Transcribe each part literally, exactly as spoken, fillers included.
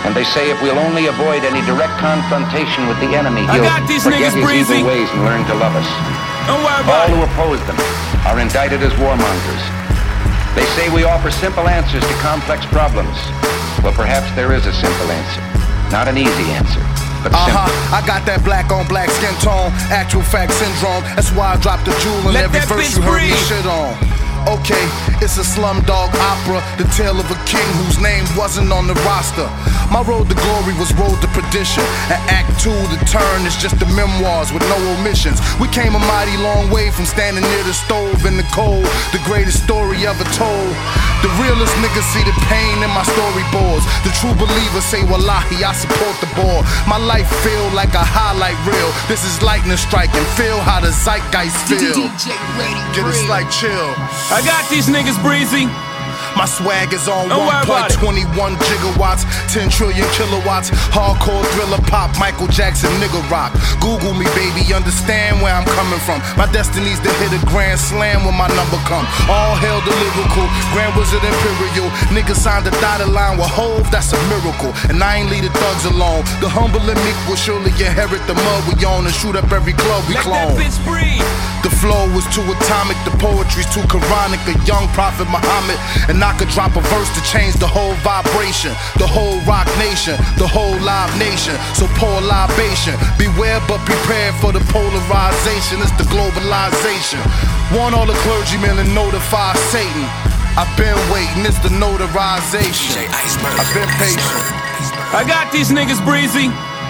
And they say if we'll only avoid any direct confrontation with the enemy, he'll forget his evil ways and learn to love us. Don't worry about All who oppose them are indicted as warmongers. They say we offer simple answers to complex problems. Well, perhaps there is a simple answer. Not an easy answer, but simple. Uh-huh, I got that black on black skin tone, actual fact syndrome. That's why I dropped the jewel in Let every verse you heard breathe. me shit on. Okay, it's a slumdog opera, the tale of a king whose name wasn't on the roster. My road to glory was road to perdition, and act two, the turn, is just the memoirs with no omissions. We came a mighty long way from standing near the stove in the cold, the greatest story ever told. The realest niggas see the pain in my storyboards. The true believers say, wallahi, I support the board. My life feel like a highlight reel. This is lightning striking, feel how the zeitgeist feel. Get a slight chill. I got these niggas breezy. My swag is on Don't one point two one gigawatts, ten trillion kilowatts. Hardcore thriller pop, Michael Jackson, nigga rock. Google me, baby, understand where I'm coming from. My destiny's to hit a grand slam when my number come. All hail the lyrical, Grand Wizard Imperial. Niggas signed a dotted line with Hove, that's a miracle. And I ain't leave the thugs alone. The humble and meek will surely inherit the mud we own and shoot up every club we Let clone. that bitch breathe. The flow was too atomic, the poetry's too Quranic. A young prophet Muhammad, and I could drop a verse to change the whole vibration, the whole rock nation, the whole live nation. So pour libation, beware but prepare for the polarization. It's the globalization. Want all the clergymen to notify Satan. I've been waiting, it's the notarization. I've been patient. I got these niggas breezy.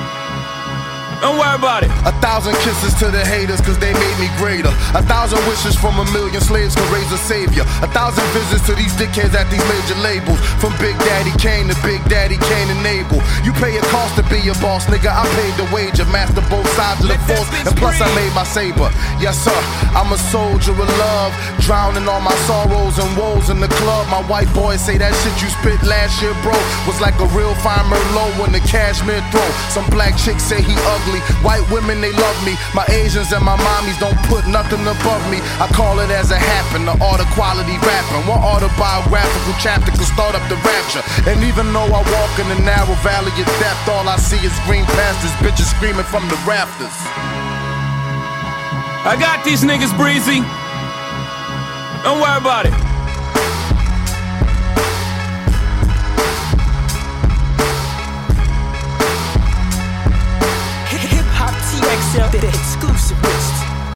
Don't worry about it. A thousand kisses to the haters, cause they made me greater. A thousand wishes from a million slaves could raise a savior. A thousand visits to these dickheads at these major labels. From Big Daddy Kane to Big Daddy Kane and Abel. You pay a cost to be a boss, nigga. I paid the wager, master both sides of the force. And plus I made my saber. Yes sir, I'm a soldier of love, drowning all my sorrows and woes in the club. My white boys say that shit you spit last year, bro, was like a real fine Merlot in the cashmere throw. Some black chicks say he ugly, white women they love me. My Asians and my mommies don't put nothing above me. I call it as it happened, the art of quality rapping. One autobiographical chapter could start up the rapture. And even though I walk in the narrow valley of death, all I see is green pastures, bitches screaming from the rafters. I got these niggas breezy. Don't worry about it. Hip Hop T X L, the exclusive mix.